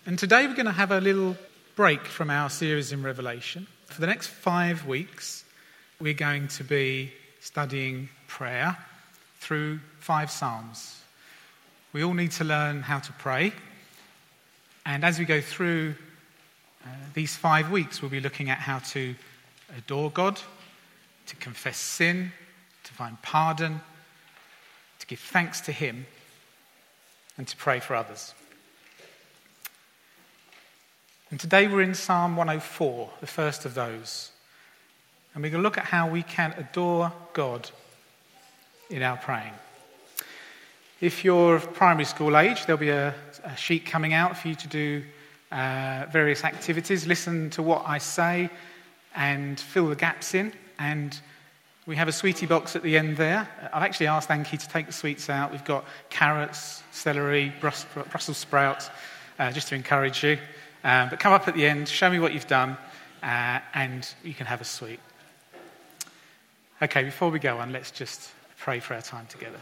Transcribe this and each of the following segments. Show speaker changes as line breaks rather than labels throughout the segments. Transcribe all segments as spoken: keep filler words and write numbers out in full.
And today we're going to have a little break from our series in Revelation. For the next five weeks, we're going to be studying prayer through five Psalms. We all need to learn how to pray. And as we go through uh, these five weeks, we'll be looking at how to adore God, to confess sin, to find pardon, to give thanks to Him, and to pray for others. And today we're in Psalm one oh four, the first of those. And we're going to look at how we can adore God in our praying. If you're of primary school age, there'll be a, a sheet coming out for you to do uh, various activities. Listen to what I say and fill the gaps in. And we have a sweetie box at the end there. I've actually asked Anki to take the sweets out. We've got carrots, celery, Brus- Brussels sprouts, uh, just to encourage you. Um, but come up at the end, show me what you've done, uh, and you can have a sweet. Okay, before we go on, let's just pray for our time together.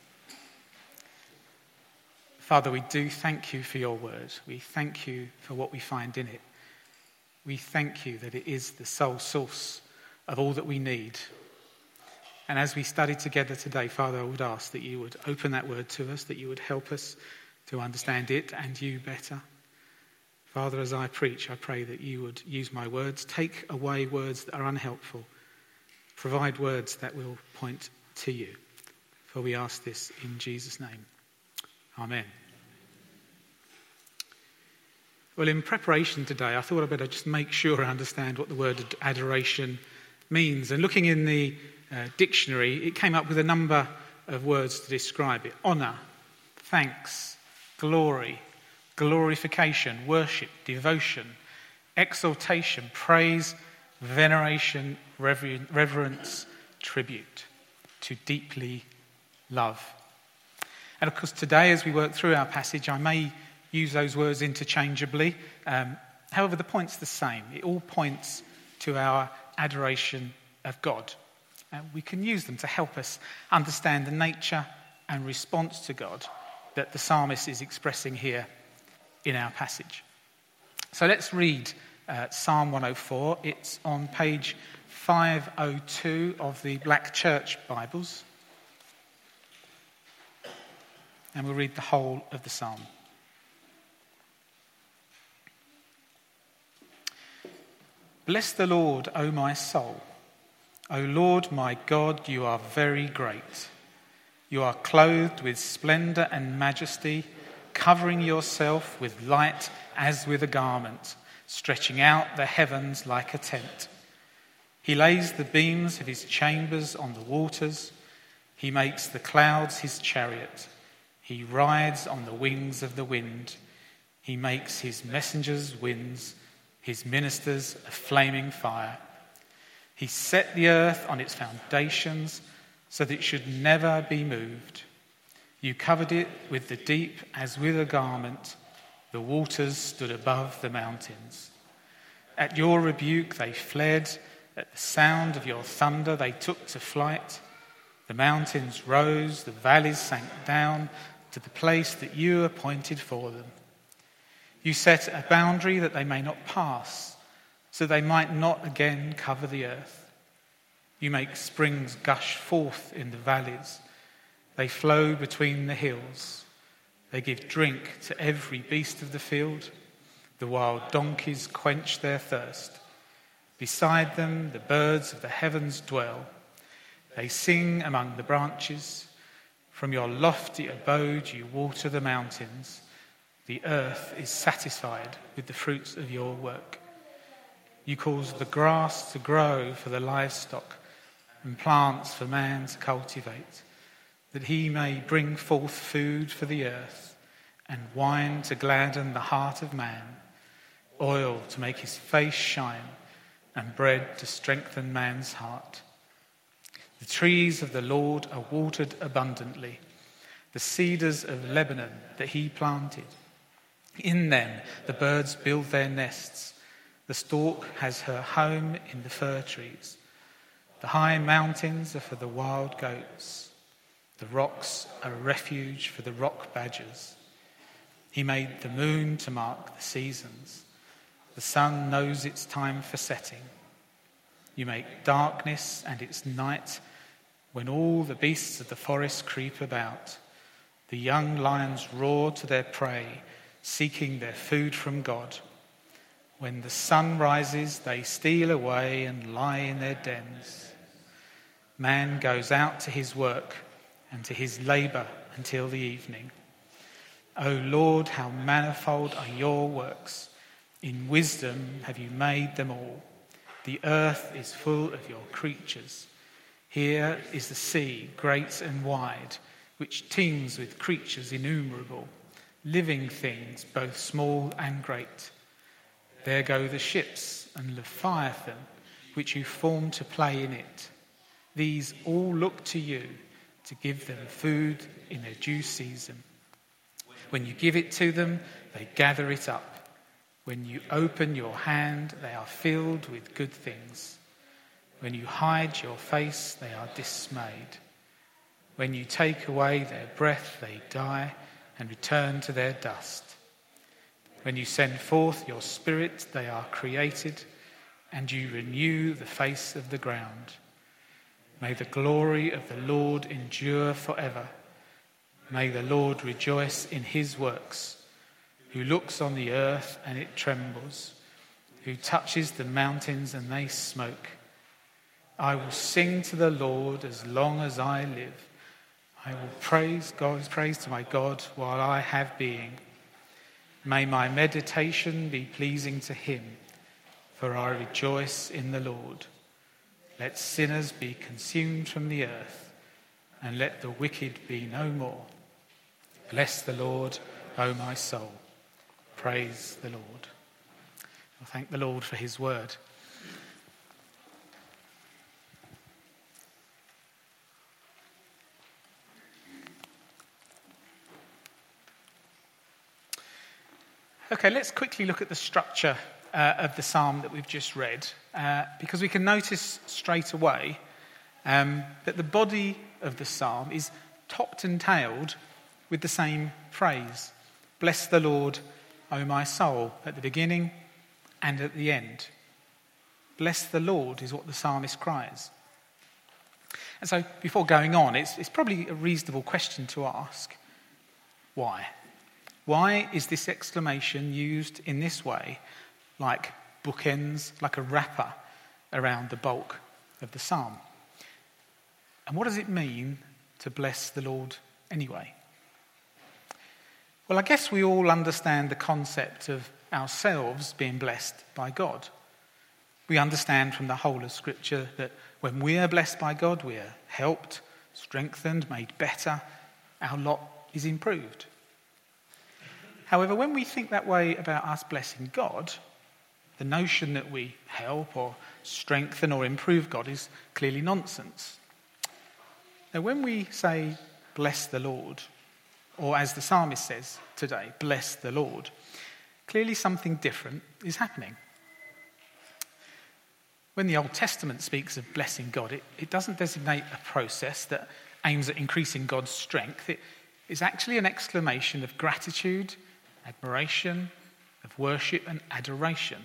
Father, we do thank you for your word. We thank you for what we find in it. We thank you that it is the sole source of all that we need. And as we study together today, Father, I would ask that you would open that word to us, that you would help us to understand it and you better. Father, as I preach, I pray that you would use my words, take away words that are unhelpful, provide words that will point to you. For we ask this in Jesus' name. Amen. Well, in preparation today, I thought I'd better just make sure I understand what the word adoration means. And looking in the uh, dictionary, it came up with a number of words to describe it. Honour, thanks, glory, glorification, worship, devotion, exaltation, praise, veneration, rever- reverence, tribute, to deeply love. And of course today as we work through our passage, I may use those words interchangeably. Um, however, the point's the same. It all points to our adoration of God. And we can use them to help us understand the nature and response to God that the psalmist is expressing here in our passage. So let's read uh, Psalm one oh four. It's on page five oh two of the Black Church Bibles. And we'll read the whole of the psalm. Bless the Lord, O my soul. O Lord my God, you are very great. You are clothed with splendour and majesty, covering yourself with light as with a garment, stretching out the heavens like a tent. He lays the beams of his chambers on the waters. He makes the clouds his chariot. He rides on the wings of the wind. He makes his messengers winds, his ministers a flaming fire. He set the earth on its foundations so that it should never be moved. You covered it with the deep as with a garment. The waters stood above the mountains. At your rebuke they fled. At the sound of your thunder they took to flight. The mountains rose, the valleys sank down to the place that you appointed for them. You set a boundary that they may not pass, so they might not again cover the earth. You make springs gush forth in the valleys. They flow between the hills. They give drink to every beast of the field. The wild donkeys quench their thirst. Beside them, the birds of the heavens dwell. They sing among the branches. From your lofty abode, you water the mountains. The earth is satisfied with the fruits of your work. You cause the grass to grow for the livestock and plants for man to cultivate, that he may bring forth food for the earth, and wine to gladden the heart of man, oil to make his face shine, and bread to strengthen man's heart. The trees of the Lord are watered abundantly, the cedars of Lebanon that he planted. In them the birds build their nests. The stork has her home in the fir trees. The high mountains are for the wild goats. The rocks are a refuge for the rock badgers. He made the moon to mark the seasons. The sun knows its time for setting. You make darkness and its night when all the beasts of the forest creep about. The young lions roar to their prey, seeking their food from God. When the sun rises, they steal away and lie in their dens. Man goes out to his work and to his labour until the evening. O Lord, how manifold are your works. In wisdom have you made them all. The earth is full of your creatures. Here is the sea, great and wide, which teems with creatures innumerable, living things both small and great. There go the ships and Leviathan, which you formed to play in it. These all look to you to give them food in their due season. When you give it to them, they gather it up. When you open your hand, they are filled with good things. When you hide your face, they are dismayed. When you take away their breath, they die and return to their dust. When you send forth your spirit, they are created, and you renew the face of the ground. May the glory of the Lord endure forever. May the Lord rejoice in his works, who looks on the earth and it trembles, who touches the mountains and they smoke. I will sing to the Lord as long as I live. I will praise God's praise to my God while I have being. May my meditation be pleasing to him, for I rejoice in the Lord. Let sinners be consumed from the earth, and let the wicked be no more. Bless the Lord, O my soul. Praise the Lord. Well, thank the Lord for his word. Okay, let's quickly look at the structure uh, of the psalm that we've just read, uh, because we can notice straight away um, that the body of the psalm is topped and tailed with the same phrase, bless the Lord, O my soul, at the beginning and at the end. Bless the Lord is what the psalmist cries. And so before going on, it's, it's probably a reasonable question to ask, why? Why is this exclamation used in this way, like bookends, like a wrapper around the bulk of the psalm? And what does it mean to bless the Lord anyway? Well, I guess we all understand the concept of ourselves being blessed by God. We understand from the whole of Scripture that when we are blessed by God, we are helped, strengthened, made better, our lot is improved. However, when we think that way about us blessing God, the notion that we help or strengthen or improve God is clearly nonsense. Now, when we say, bless the Lord, or as the psalmist says today, bless the Lord, clearly something different is happening. When the Old Testament speaks of blessing God, it, it doesn't designate a process that aims at increasing God's strength. It is actually an exclamation of gratitude, admiration, of worship and adoration.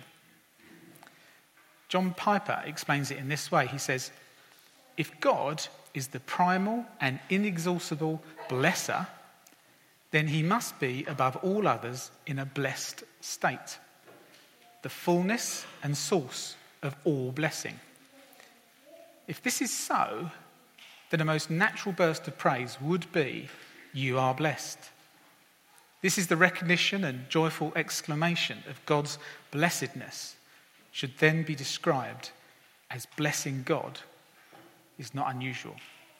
John Piper explains it in this way. He says, if God is the primal and inexhaustible blesser, then he must be above all others in a blessed state, the fullness and source of all blessing. If this is so, then a most natural burst of praise would be, you are blessed. This is the recognition and joyful exclamation of God's blessedness, should then be described as blessing God is not unusual.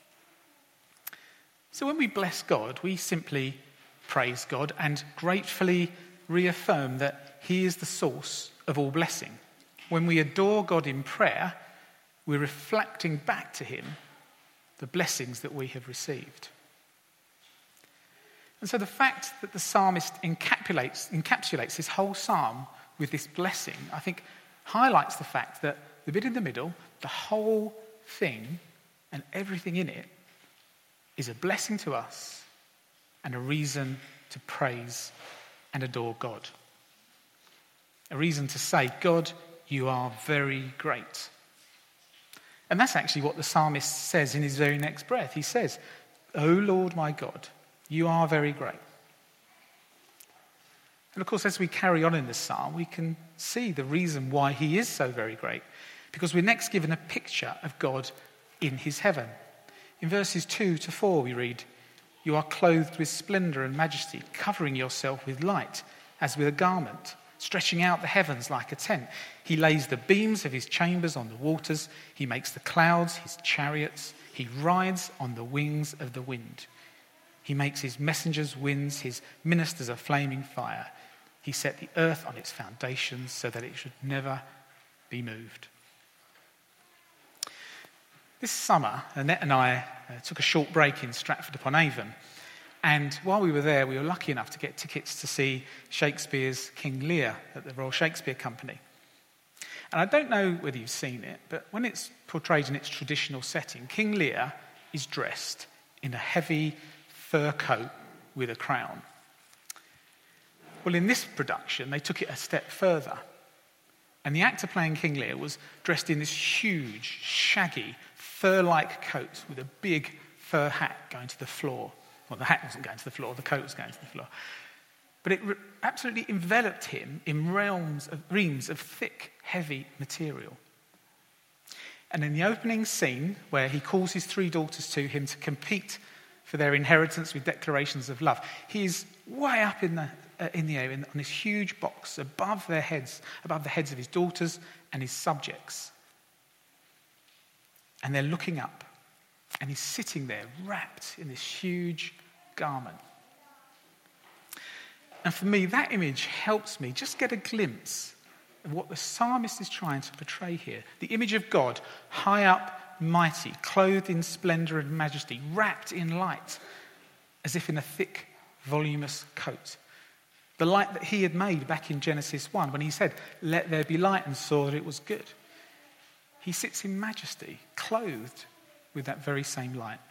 So when we bless God, we simply praise God and gratefully reaffirm that he is the source of all blessing. When we adore God in prayer, we're reflecting back to him the blessings that we have received. And so the fact that the psalmist encapsulates, encapsulates his whole psalm with this blessing, I think, highlights the fact that the bit in the middle, the whole thing and everything in it, is a blessing to us and a reason to praise and adore God. A reason to say, God, you are very great. And that's actually what the psalmist says in his very next breath. He says, O Lord my God, you are very great. And of course, as we carry on in the psalm, we can see the reason why he is so very great. Because we're next given a picture of God in his heaven. In verses two to four we read, you are clothed with splendour and majesty, covering yourself with light as with a garment, stretching out the heavens like a tent. He lays the beams of his chambers on the waters. He makes the clouds his chariots. He rides on the wings of the wind. He makes his messengers winds, his ministers a flaming fire. He set the earth on its foundations so that it should never be moved. This summer, Annette and I uh, took a short break in Stratford-upon-Avon. And while we were there, we were lucky enough to get tickets to see Shakespeare's King Lear at the Royal Shakespeare Company. And I don't know whether you've seen it, but when it's portrayed in its traditional setting, King Lear is dressed in a heavy fur coat with a crown. Well, in this production, they took it a step further. And the actor playing King Lear was dressed in this huge, shaggy, fur-like coat with a big fur hat going to the floor. Well, the hat wasn't going to the floor, the coat was going to the floor. But it re- absolutely enveloped him in realms of, reams of thick, heavy material. And in the opening scene, where he calls his three daughters to him to compete for their inheritance with declarations of love, he's way up in the uh, in the air in, on this huge box above their heads, above the heads of his daughters and his subjects. And they're looking up, and he's sitting there wrapped in this huge garment. And for me, that image helps me just get a glimpse of what the psalmist is trying to portray here. The image of God, high up, mighty, clothed in splendour and majesty, wrapped in light, as if in a thick, voluminous coat. The light that he had made back in Genesis one, when he said, let there be light, and saw that it was good. He sits in majesty, clothed with that very same light.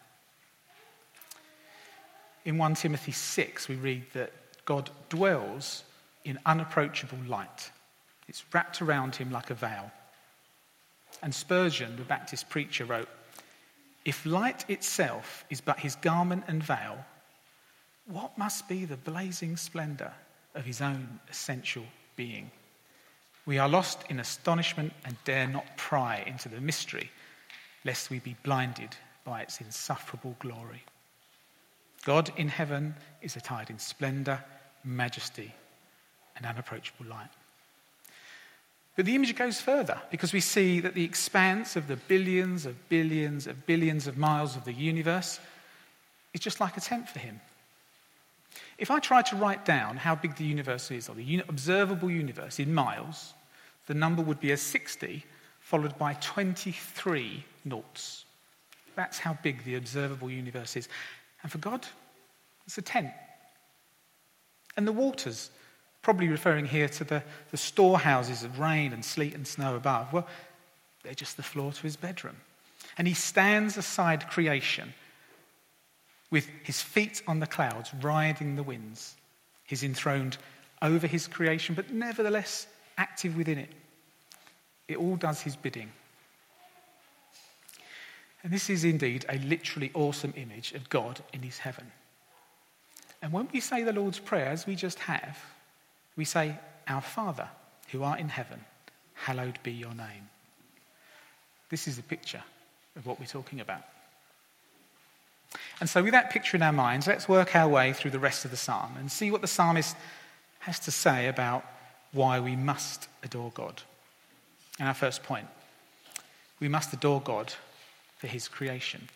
In First Timothy six, we read that God dwells in unapproachable light. It's wrapped around him like a veil. And Spurgeon, the Baptist preacher, wrote, if light itself is but his garment and veil, what must be the blazing splendour of his own essential being? We are lost in astonishment and dare not pry into the mystery, lest we be blinded by its insufferable glory. God in heaven is attired in splendour, majesty, and unapproachable light. But the image goes further, because we see that the expanse of the billions of billions of billions of miles of the universe is just like a tent for him. If I tried to write down how big the universe is, or the observable universe in miles, the number would be a sixty followed by twenty-three noughts. That's how big the observable universe is. And for God, it's a tent. And the waters, probably referring here to the, the storehouses of rain and sleet and snow above, well, they're just the floor to his bedroom. And he stands aside creation with his feet on the clouds, riding the winds. He's enthroned over his creation, but nevertheless active within it. It all does his bidding. And this is indeed a literally awesome image of God in his heaven. And when we say the Lord's Prayer, as we just have, we say, Our Father, who art in heaven, hallowed be your name. This is a picture of what we're talking about. And so with that picture in our minds, let's work our way through the rest of the psalm and see what the psalmist has to say about why we must adore God. And our first point, we must adore God for his creation.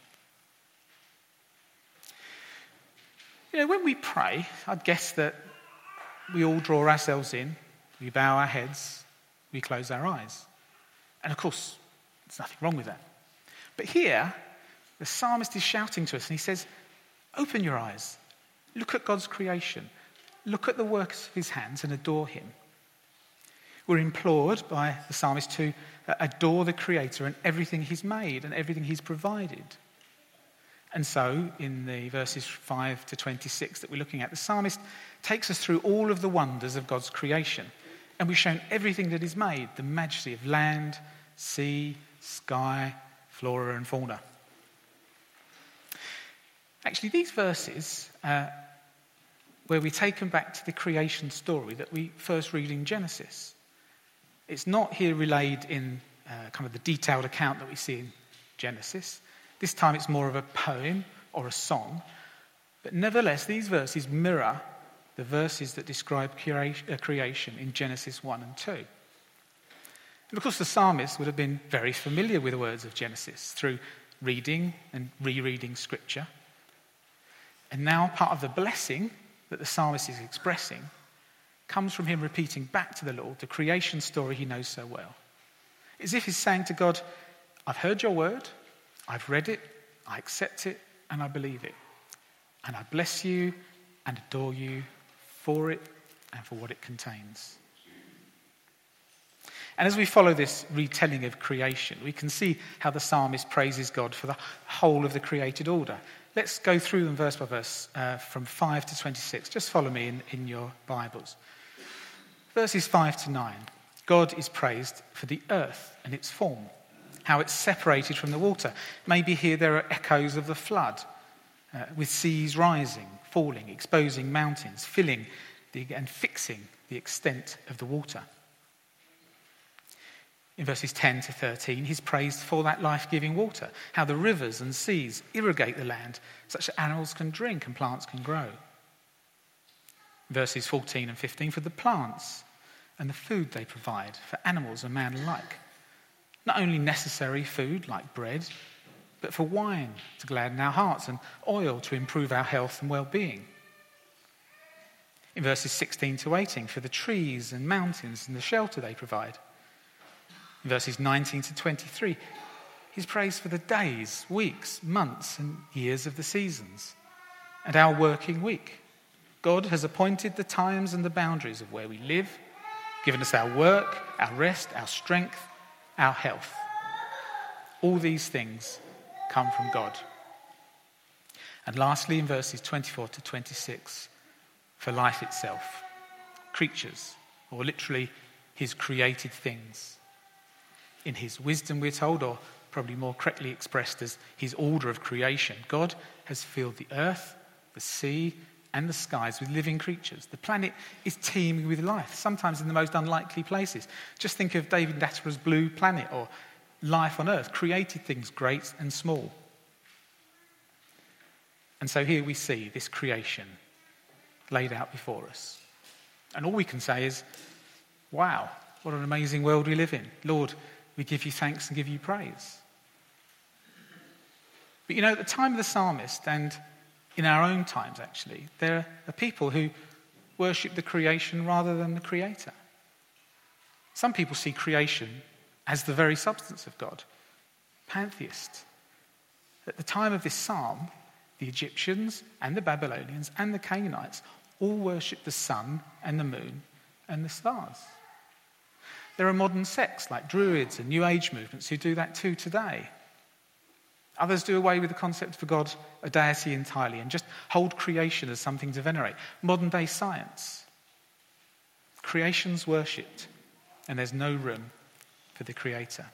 You know, when we pray, I'd guess that we all draw ourselves in, we bow our heads, we close our eyes. And of course, there's nothing wrong with that. But here, the psalmist is shouting to us and he says, open your eyes, look at God's creation, look at the works of his hands and adore him. We're implored by the psalmist to adore the Creator and everything he's made and everything he's provided. And so, in the verses five to twenty-six that we're looking at, the psalmist takes us through all of the wonders of God's creation. And we're shown everything that is made, the majesty of land, sea, sky, flora and fauna. Actually, these verses, uh, where we take them back to the creation story that we first read in Genesis. It's not here relayed in uh, kind of the detailed account that we see in Genesis. This time it's more of a poem or a song. But nevertheless, these verses mirror the verses that describe creation in Genesis one and two. And of course, the psalmist would have been very familiar with the words of Genesis through reading and rereading scripture. And now part of the blessing that the psalmist is expressing comes from him repeating back to the Lord the creation story he knows so well. As if he's saying to God, I've heard your word, I've read it, I accept it, and I believe it. And I bless you and adore you for it and for what it contains. And as we follow this retelling of creation, we can see how the psalmist praises God for the whole of the created order. Let's go through them verse by verse uh, from five to twenty-six. Just follow me in, in your Bibles. Verses five to nine. God is praised for the earth and its form, how it's separated from the water. Maybe here there are echoes of the flood, uh, with seas rising, falling, exposing mountains, filling the, and fixing the extent of the water. In verses ten to thirteen, he's praised for that life-giving water, how the rivers and seas irrigate the land such that animals can drink and plants can grow. Verses fourteen and fifteen, for the plants and the food they provide for animals and man alike. Not only necessary food like bread, but for wine to gladden our hearts and oil to improve our health and well-being. In verses sixteen to eighteen, for the trees and mountains and the shelter they provide. In verses nineteen to twenty-three, he's praised for the days, weeks, months and years of the seasons and our working week. God has appointed the times and the boundaries of where we live, given us our work, our rest, our strength, our health. All these things come from God. And lastly, in verses twenty-four to twenty-six, for life itself, creatures, or literally his created things. In his wisdom, we're told, or probably more correctly expressed as his order of creation, God has filled the earth, the sea, and the skies with living creatures. The planet is teeming with life, sometimes in the most unlikely places. Just think of David Attenborough's Blue Planet or life on Earth, created things great and small. And so here we see this creation laid out before us. And all we can say is, wow, what an amazing world we live in. Lord, we give you thanks and give you praise. But you know, at the time of the psalmist, and in our own times actually, there are people who worship the creation rather than the creator. Some people see creation as the very substance of God, pantheists. At the time of this psalm, the Egyptians and the Babylonians and the Canaanites all worshipped the sun and the moon and the stars. There are modern sects like Druids and New Age movements who do that too today. Others do away with the concept of God, a deity entirely, and just hold creation as something to venerate. Modern day science. Creation's worshipped, and there's no room for the creator.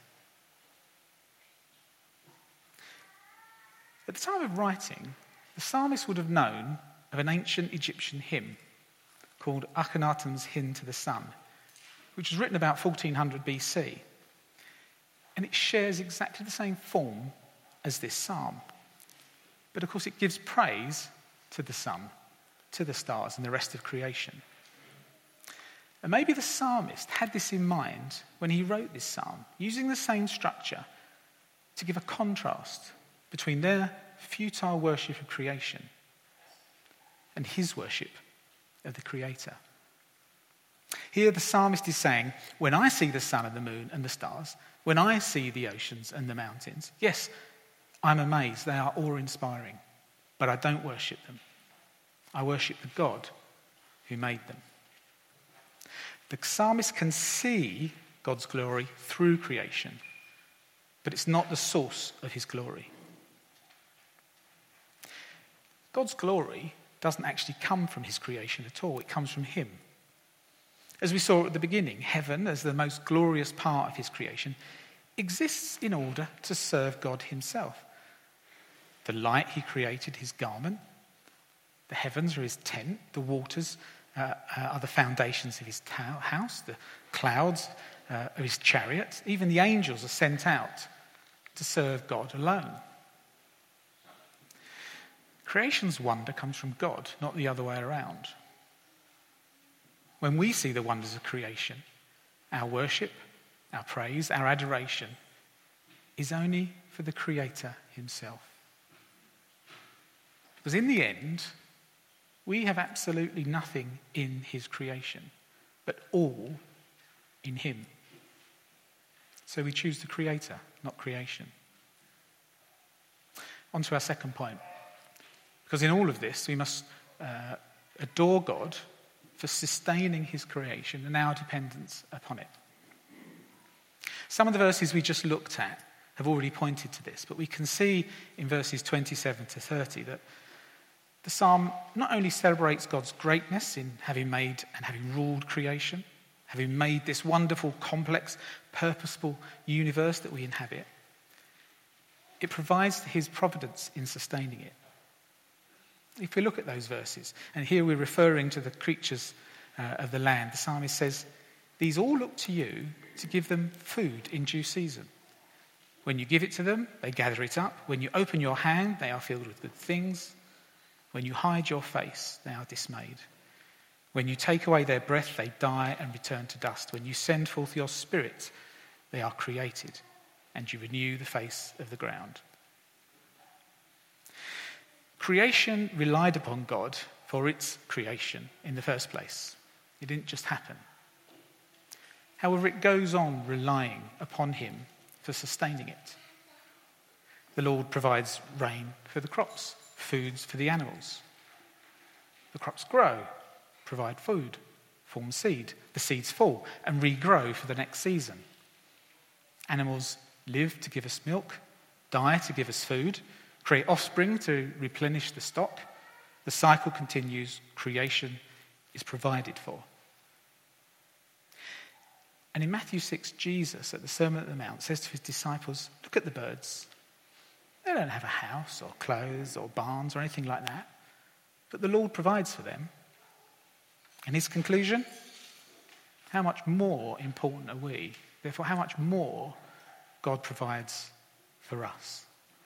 At the time of writing, the psalmist would have known of an ancient Egyptian hymn called Akhenaten's Hymn to the Sun, which was written about fourteen hundred B C. And it shares exactly the same form as this psalm. But of course it gives praise to the sun, to the stars and the rest of creation. And maybe the psalmist had this in mind when he wrote this psalm, using the same structure to give a contrast between their futile worship of creation and his worship of the Creator. Here the psalmist is saying, when I see the sun and the moon and the stars, when I see the oceans and the mountains, yes, I'm amazed, they are awe-inspiring, but I don't worship them. I worship the God who made them. The psalmist can see God's glory through creation, but it's not the source of his glory. God's glory doesn't actually come from his creation at all. It comes from him. As we saw at the beginning, heaven, as the most glorious part of his creation, exists in order to serve God himself. The light he created, his garment. The heavens are his tent. The waters uh, uh, are the foundations of his ta- house. The clouds uh, are his chariot. Even the angels are sent out to serve God alone. Creation's wonder comes from God, not the other way around. When we see the wonders of creation, our worship, our praise, our adoration is only for the Creator himself. Because in the end, we have absolutely nothing in his creation, but all in him. So we choose the Creator, not creation. On to our second point. Because in all of this, we must uh, adore God for sustaining his creation and our dependence upon it. Some of the verses we just looked at have already pointed to this, but we can see in verses twenty-seven to thirty that the psalm not only celebrates God's greatness in having made and having ruled creation, having made this wonderful, complex, purposeful universe that we inhabit, it provides his providence in sustaining it. If we look at those verses, and here we're referring to the creatures uh, of the land, the psalmist says, "These all look to you to give them food in due season. When you give it to them, they gather it up. When you open your hand, they are filled with good things. When you hide your face, they are dismayed. When you take away their breath, they die and return to dust. When you send forth your spirit, they are created, and you renew the face of the ground." Creation relied upon God for its creation in the first place. It didn't just happen. However, it goes on relying upon him for sustaining it. The Lord provides rain for the crops, foods for the animals. The crops grow, provide food, form seed. The seeds fall and regrow for the next season. Animals live to give us milk, die to give us food, create offspring to replenish the stock. The cycle continues. Creation is provided for. And in Matthew six, Jesus, at the Sermon on the Mount, says to his disciples, "Look at the birds. They don't have a house or clothes or barns or anything like that, but the Lord provides for them." And his conclusion? How much more important are we? Therefore, how much more God provides for us?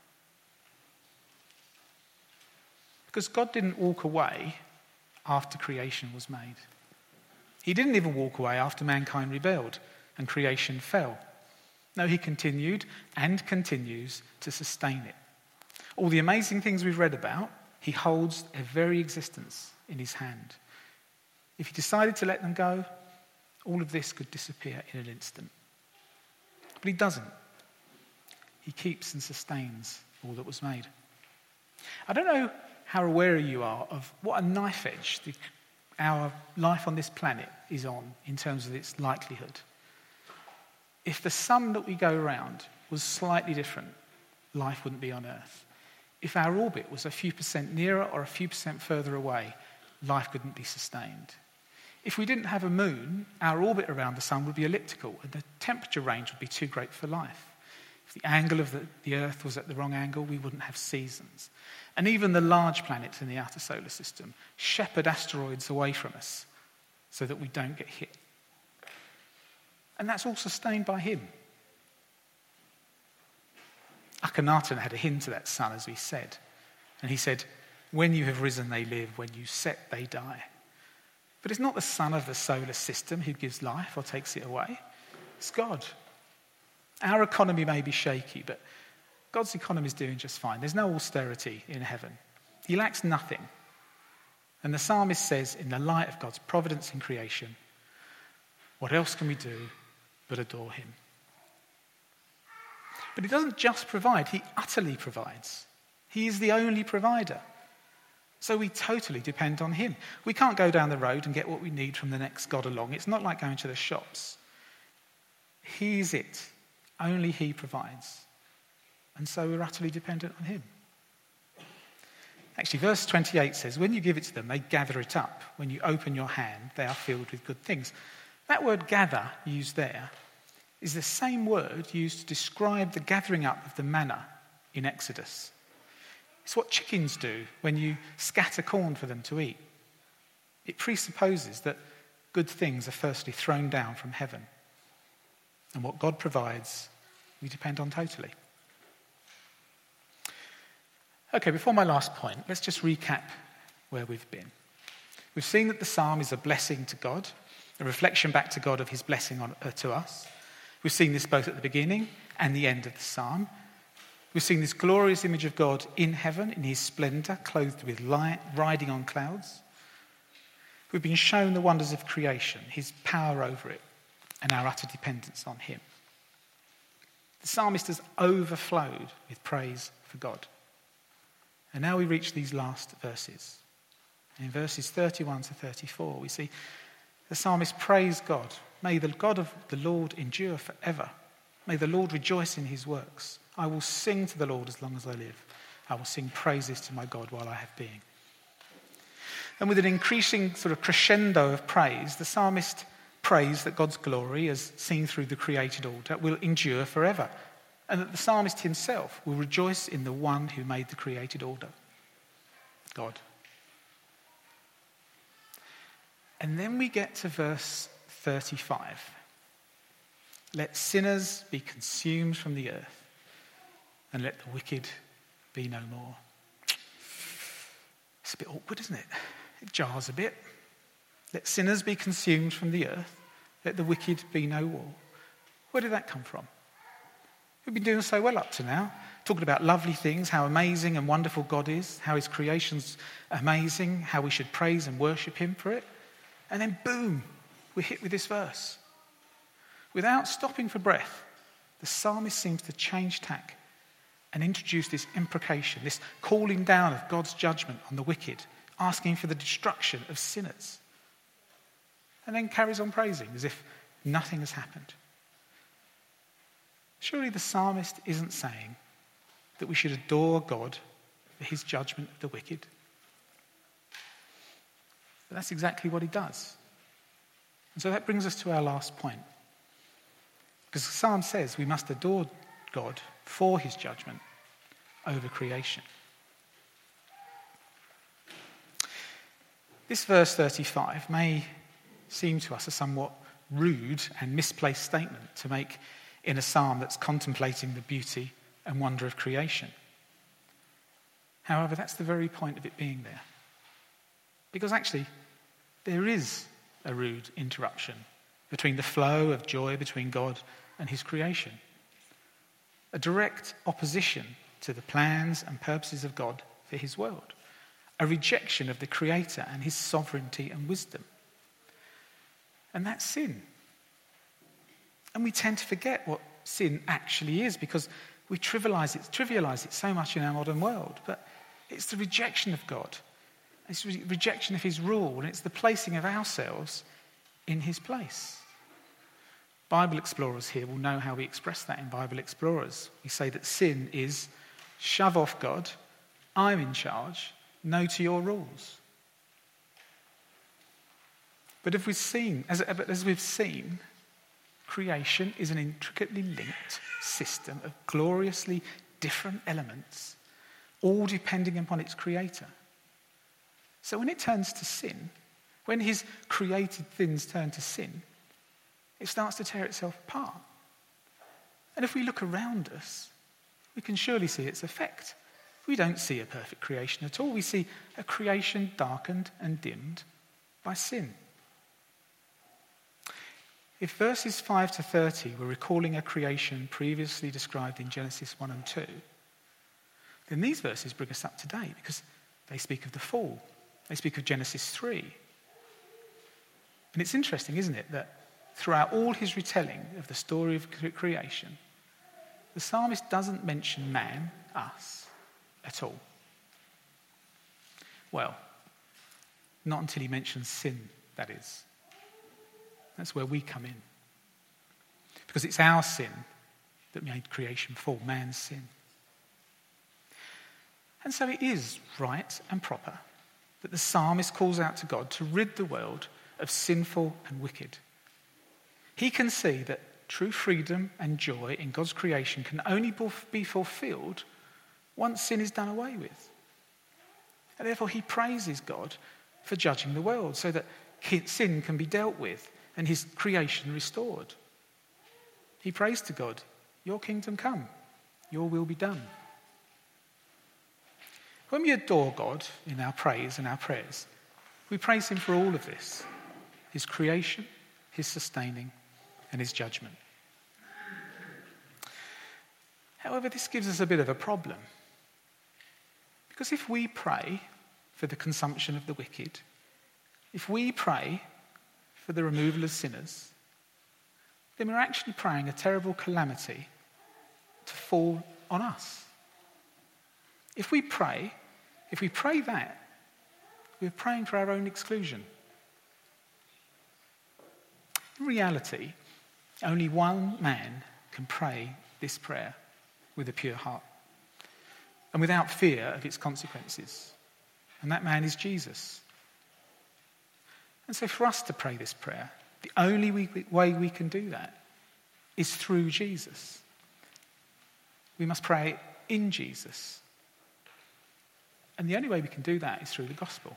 Because God didn't walk away after creation was made. He didn't even walk away after mankind rebelled and creation fell. No, he continued and continues to sustain it. All the amazing things we've read about, he holds their very existence in his hand. If he decided to let them go, all of this could disappear in an instant. But he doesn't. He keeps and sustains all that was made. I don't know how aware you are of what a knife edge the, our life on this planet is on in terms of its likelihood. If the sun that we go around was slightly different, life wouldn't be on Earth. If our orbit was a few percent nearer or a few percent further away, life couldn't be sustained. If we didn't have a moon, our orbit around the sun would be elliptical and the temperature range would be too great for life. If the angle of the, the Earth was at the wrong angle, we wouldn't have seasons. And even the large planets in the outer solar system shepherd asteroids away from us so that we don't get hit. And that's all sustained by him. Akhenaten had a hint of that sun, as we said. And he said, "When you have risen, they live. When you set, they die." But it's not the sun of the solar system who gives life or takes it away. It's God. Our economy may be shaky, but God's economy is doing just fine. There's no austerity in heaven. He lacks nothing. And the psalmist says, in the light of God's providence in creation, what else can we do but adore him? But he doesn't just provide, he utterly provides. He is the only provider. So we totally depend on him. We can't go down the road and get what we need from the next God along. It's not like going to the shops. He's it. Only he provides. And so we're utterly dependent on him. Actually, verse twenty-eight says, when you give it to them, they gather it up. When you open your hand, they are filled with good things. That word gather, used there, is the same word used to describe the gathering up of the manna in Exodus. It's what chickens do when you scatter corn for them to eat. It presupposes that good things are firstly thrown down from heaven. And what God provides, we depend on totally. Okay, before my last point, let's just recap where we've been. We've seen that the psalm is a blessing to God, a reflection back to God of his blessing on, uh, to us. We've seen this both at the beginning and the end of the psalm. We've seen this glorious image of God in heaven, in his splendour, clothed with light, riding on clouds. We've been shown the wonders of creation, his power over it, and our utter dependence on him. The psalmist has overflowed with praise for God. And now we reach these last verses. In verses thirty-one to thirty-four, we see the psalmist praise God. May the God of the Lord endure forever. May the Lord rejoice in his works. I will sing to the Lord as long as I live. I will sing praises to my God while I have being. And with an increasing sort of crescendo of praise, the psalmist prays that God's glory, as seen through the created order, will endure forever. And that the psalmist himself will rejoice in the one who made the created order, God. And then we get to verse thirty-five. Let sinners be consumed from the earth, and let the wicked be no more. It's a bit awkward, isn't it? It jars a bit. Let sinners be consumed from the earth, let the wicked be no more. Where did that come from? We've been doing so well up to now, talking about lovely things, how amazing and wonderful God is, how his creation's amazing, how we should praise and worship him for it. And then boom, we're hit with this verse. Without stopping for breath, the psalmist seems to change tack and introduce this imprecation, this calling down of God's judgment on the wicked, asking for the destruction of sinners. And then carries on praising as if nothing has happened. Surely the psalmist isn't saying that we should adore God for his judgment of the wicked. But that's exactly what he does. And so that brings us to our last point. Because the psalm says we must adore God for his judgment over creation. This verse thirty-five may seem to us a somewhat rude and misplaced statement to make in a psalm that's contemplating the beauty and wonder of creation. However, that's the very point of it being there. Because actually, there is a rude interruption between the flow of joy between God and his creation. A direct opposition to the plans and purposes of God for his world. A rejection of the Creator and his sovereignty and wisdom. And that's sin. And we tend to forget what sin actually is because we trivialize it, trivialize it so much in our modern world. But it's the rejection of God. It's the rejection of his rule, and it's the placing of ourselves in his place. Bible explorers here will know how we express that in Bible Explorers. We say that sin is shove off God, I'm in charge, no to your rules. But if we've seen, as, as we've seen, creation is an intricately linked system of gloriously different elements, all depending upon its creator. So when it turns to sin, when his created things turn to sin, it starts to tear itself apart. And if we look around us, we can surely see its effect. We don't see a perfect creation at all. We see a creation darkened and dimmed by sin. If verses five to thirty were recalling a creation previously described in Genesis one and two, then these verses bring us up to date because they speak of the fall. They speak of Genesis three. And it's interesting, isn't it, that throughout all his retelling of the story of creation, the psalmist doesn't mention man, us, at all. Well, not until he mentions sin, that is. That's where we come in. Because it's our sin that made creation fall, man's sin. And so it is right and proper that the psalmist calls out to God to rid the world of sinful and wicked. He can see that true freedom and joy in God's creation can only be fulfilled once sin is done away with. And therefore he praises God for judging the world so that sin can be dealt with and his creation restored. He prays to God, your kingdom come, your will be done. When we adore God in our praise and our prayers, we praise him for all of this, his creation, his sustaining, and his judgment. However, this gives us a bit of a problem. Because if we pray for the consumption of the wicked, if we pray for the removal of sinners, then we're actually praying a terrible calamity to fall on us. If we pray, if we pray that, we're praying for our own exclusion. In reality, only one man can pray this prayer with a pure heart and without fear of its consequences. And that man is Jesus. And so for us to pray this prayer, the only way we can do that is through Jesus. We must pray in Jesus. And the only way we can do that is through the gospel.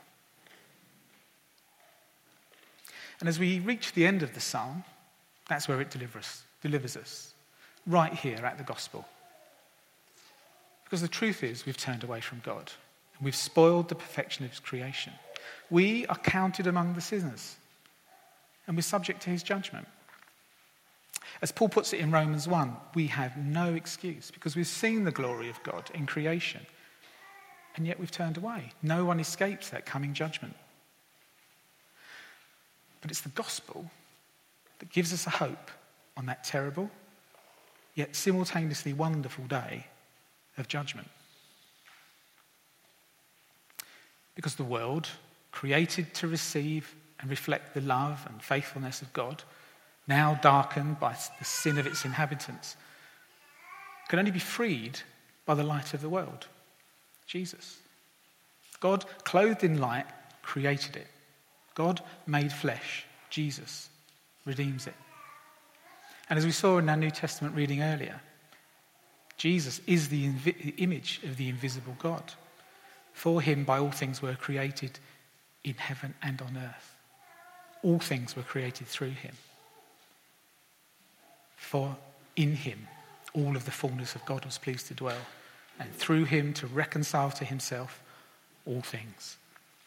And as we reach the end of the psalm, that's where it delivers, delivers us, right here at the gospel. Because the truth is, we've turned away from God, and we've spoiled the perfection of his creation. We are counted among the sinners, and we're subject to his judgment. As Paul puts it in Romans one, we have no excuse, because we've seen the glory of God in creation, and yet we've turned away. No one escapes that coming judgment. But it's the gospel that gives us a hope on that terrible, yet simultaneously wonderful day of judgment. Because the world, created to receive and reflect the love and faithfulness of God, now darkened by the sin of its inhabitants, can only be freed by the light of the world, Jesus. God, clothed in light, created it. God made flesh, Jesus, redeems it. And as we saw in our New Testament reading earlier, Jesus is the, invi- the image of the invisible God. For him, by all things were created in heaven and on earth. All things were created through him. For in him, all of the fullness of God was pleased to dwell, and through him to reconcile to himself all things.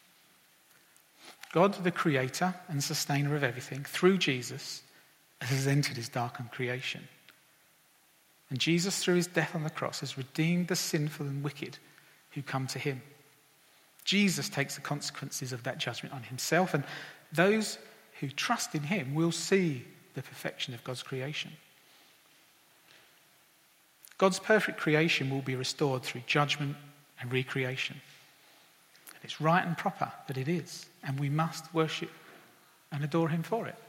God, the creator and sustainer of everything, through Jesus, has entered his darkened creation. And Jesus, through his death on the cross, has redeemed the sinful and wicked who come to him. Jesus takes the consequences of that judgment on himself, and those who trust in him will see the perfection of God's creation. God's perfect creation will be restored through judgment and recreation. And it's right and proper that it is, and we must worship and adore him for it.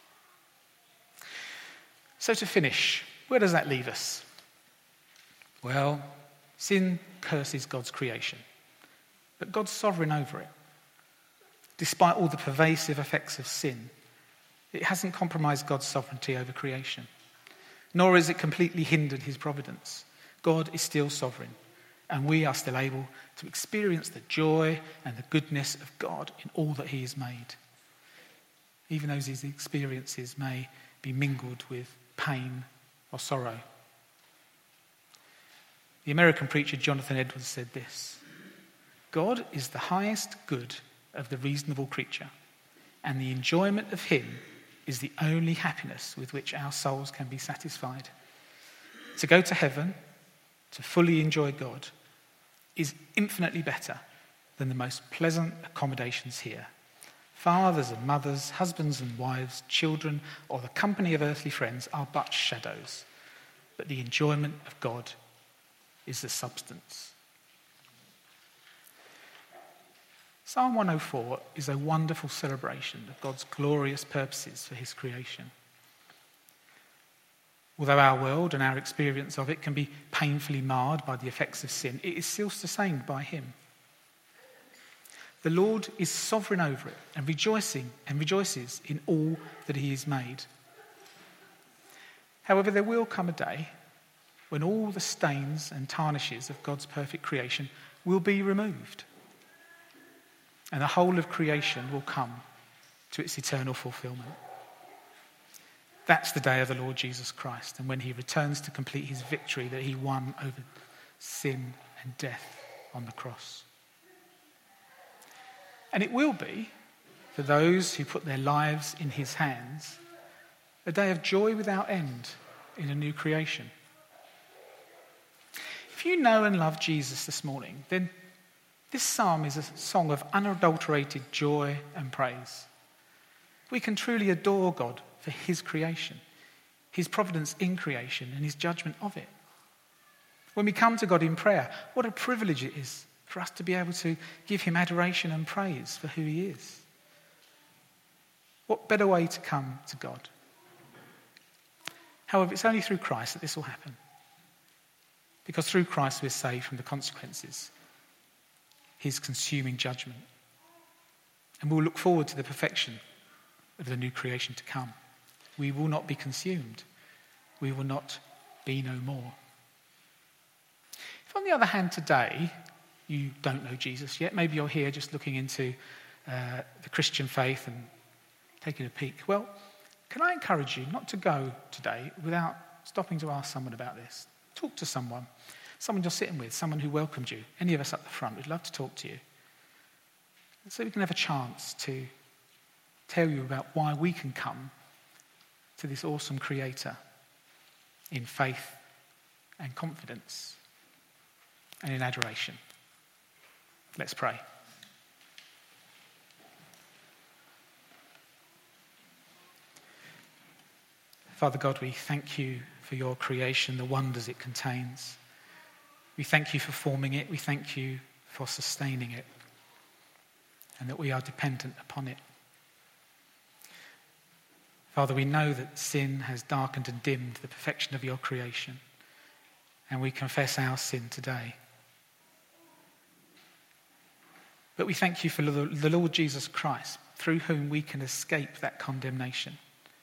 So to finish, where does that leave us? Well, sin curses God's creation, but God's sovereign over it. Despite all the pervasive effects of sin, it hasn't compromised God's sovereignty over creation, nor has it completely hindered his providence. God is still sovereign, and we are still able to experience the joy and the goodness of God in all that he has made, even though these experiences may be mingled with pain or sorrow. The American preacher Jonathan Edwards said this: God is the highest good of the reasonable creature, and the enjoyment of him is the only happiness with which our souls can be satisfied. To go to heaven, to fully enjoy God, is infinitely better than the most pleasant accommodations here. Fathers and mothers, husbands and wives, children, or the company of earthly friends are but shadows, but the enjoyment of God is the substance. Psalm one oh four is a wonderful celebration of God's glorious purposes for his creation. Although our world and our experience of it can be painfully marred by the effects of sin, it is still sustained by him. The Lord is sovereign over it and rejoicing and rejoices in all that he has made. However, there will come a day when all the stains and tarnishes of God's perfect creation will be removed, and the whole of creation will come to its eternal fulfillment. That's the day of the Lord Jesus Christ, and when he returns to complete his victory that he won over sin and death on the cross. And it will be, for those who put their lives in his hands, a day of joy without end in a new creation. If you know and love Jesus this morning, then this psalm is a song of unadulterated joy and praise. We can truly adore God for his creation, his providence in creation and his judgment of it. When we come to God in prayer, what a privilege it is for us to be able to give him adoration and praise for who he is. What better way to come to God? However, it's only through Christ that this will happen. Because through Christ we're saved from the consequences, his consuming judgment. And we'll look forward to the perfection of the new creation to come. We will not be consumed. We will not be no more. If on the other hand today you don't know Jesus yet, maybe you're here just looking into uh, the Christian faith and taking a peek, well, can I encourage you not to go today without stopping to ask someone about this? Talk to someone, someone you're sitting with, someone who welcomed you. Any of us up the front, we'd love to talk to you. So we can have a chance to tell you about why we can come to this awesome creator in faith and confidence and in adoration. Let's pray. Father God, we thank you for your creation, the wonders it contains. We thank you for forming it. We thank you for sustaining it, and that we are dependent upon it. Father, we know that sin has darkened and dimmed the perfection of your creation, and we confess our sin today. But we thank you for the Lord Jesus Christ, through whom we can escape that condemnation,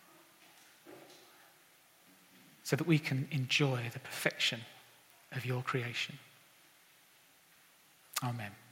so that we can enjoy the perfection of your creation. Amen.